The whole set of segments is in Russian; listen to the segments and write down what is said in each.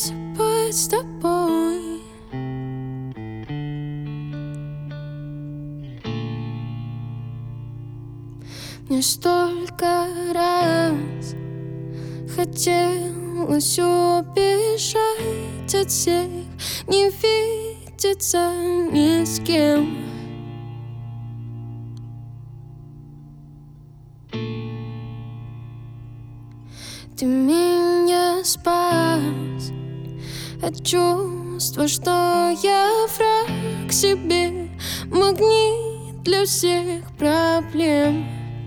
засыпать с тобой. Мне столько раз хотелось убежать от всех, не видеться ни с кем. Ты меня спас от чувства, что я враг себе, магнит для всех проблем.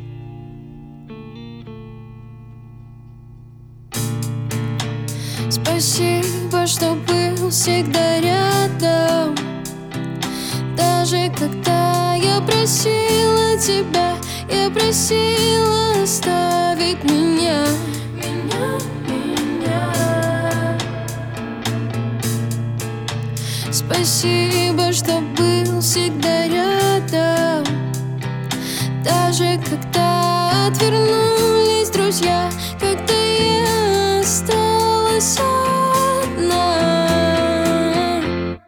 Спасибо, что был всегда рядом, даже когда я просила тебя, я просила оставить меня. Спасибо, что был всегда рядом, даже когда отвернулись друзья, когда я осталась одна.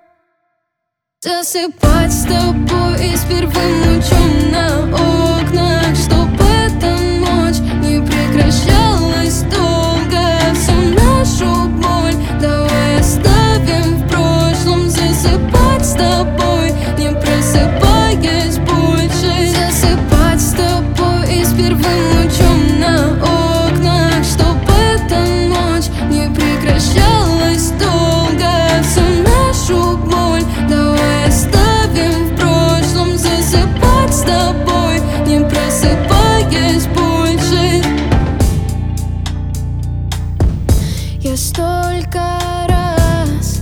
Засыпать с тобой с первым лучом на окнах, чтобы эта ночь не прекращалась долго. Всю нашу боль давай оставим в прошлом. Засыпать с тобой, не просыпаясь больше. Засыпать с тобой с первым лучом на окнах, чтобы эта ночь не прекращалась долго. Всю нашу боль давай оставим в прошлом. Засыпать с тобой, не просыпаясь больше. Я столько раз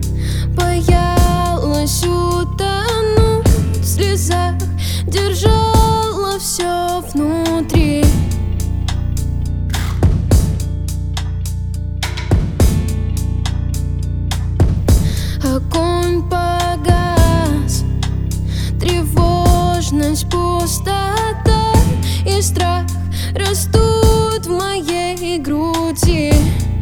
боялась утонуть в слезах, держала все внутри. Огонь погас, тревожность, пустота и страх растут в моей груди.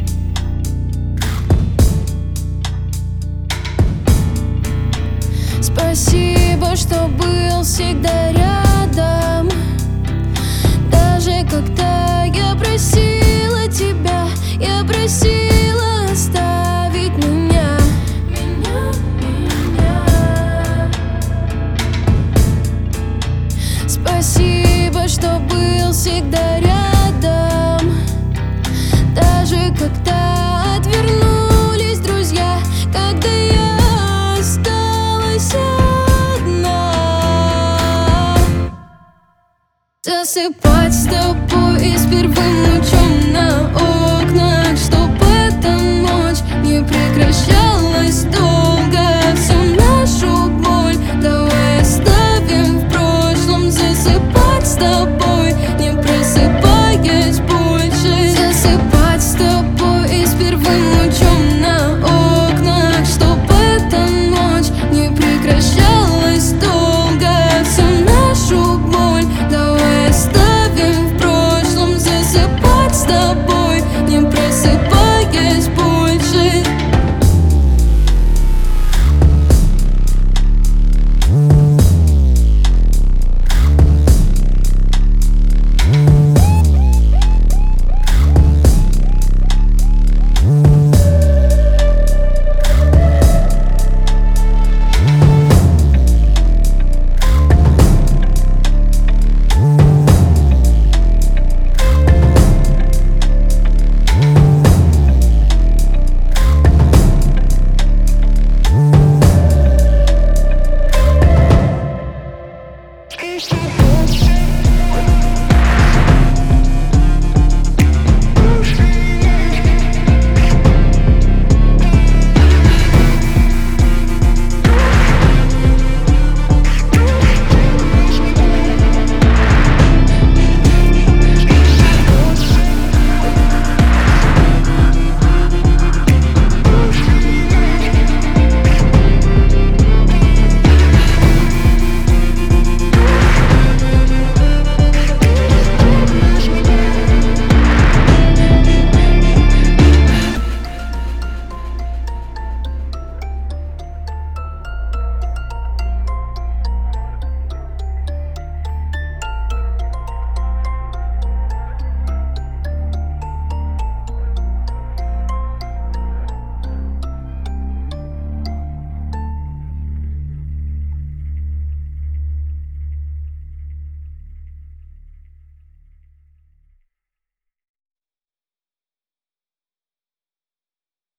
Спасибо, что был всегда рядом, даже когда я просила тебя, я просила оставить меня. Спасибо, что был всегда рядом, даже когда отвернулись друзья, когда я осталась одна. Засыпать с тобой с первым лучом на окнах, чтобы эта ночь не прекращалась долго.